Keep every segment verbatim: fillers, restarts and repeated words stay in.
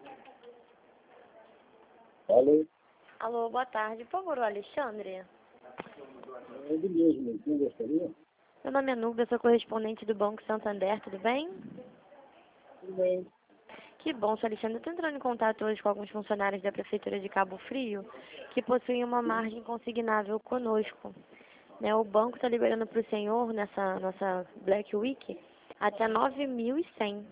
Alô? Alô, boa tarde. Por favor, o Alexandre? É ele mesmo, quem gostaria? Meu nome é Nubia, sou correspondente do Banco Santander, tudo bem? Tudo bem. Que bom, seu Alexandre. Eu estou entrando em contato hoje com alguns funcionários da Prefeitura de Cabo Frio que possuem uma margem consignável conosco. Né, o banco está liberando para o senhor, nessa nossa Black Week, até nove mil e cem.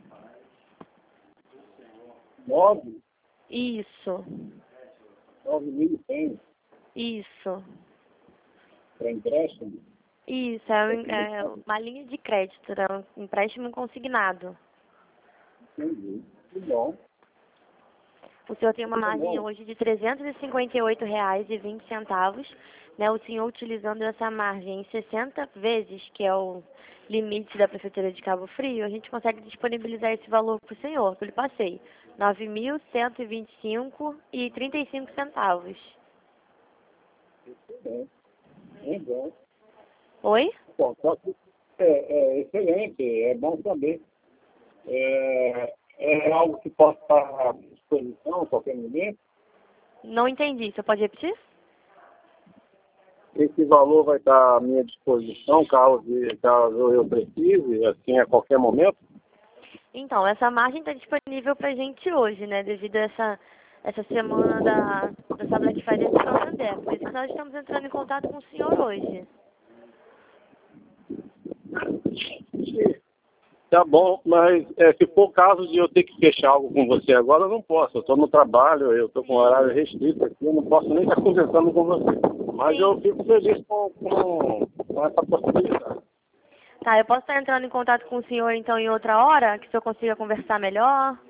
Nove? Isso, Nove mil e cem isso, para empréstimo? isso. É, um- é uma linha de crédito, é um empréstimo consignado. Entendi. Que bom. O senhor tem uma Muito margem bom. hoje de trezentos e cinquenta e oito reais e vinte centavos, né? O senhor utilizando essa margem em sessenta vezes, que é o limite da Prefeitura de Cabo Frio, a gente consegue disponibilizar esse valor para o senhor, que eu lhe passei. nove mil cento e vinte e cinco reais e trinta e cinco centavos. Excelente. É bom. Oi? Bom, só que é, é excelente, é bom saber. É, é algo que possa estar à disposição a qualquer momento. Não entendi. Você pode repetir? Esse valor vai estar à minha disposição caso, caso eu precise, assim, a qualquer momento. Então, essa margem está disponível para a gente hoje, né? Devido a essa, essa semana da, dessa Black Friday do Santander. Por isso que nós estamos entrando em contato com o senhor hoje. Tá bom, mas é, se for o caso de eu ter que fechar algo com você agora, eu não posso. Eu estou no trabalho, eu estou com horário restrito aqui, eu não posso nem estar conversando com você. Mas Sim. eu fico feliz com, com, com essa possibilidade. Tá, eu posso estar entrando em contato com o senhor então em outra hora, que o senhor consiga conversar melhor?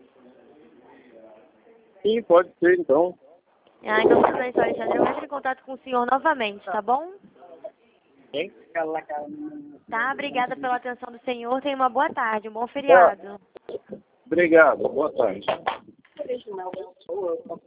Sim, pode ser então. Ah, então tudo bem, senhor Alexandre. Eu entro em contato com o senhor novamente, tá bom? Hein? Tá, obrigada pela atenção do senhor. Tenha uma boa tarde, um bom Tá. feriado. Obrigado, boa tarde.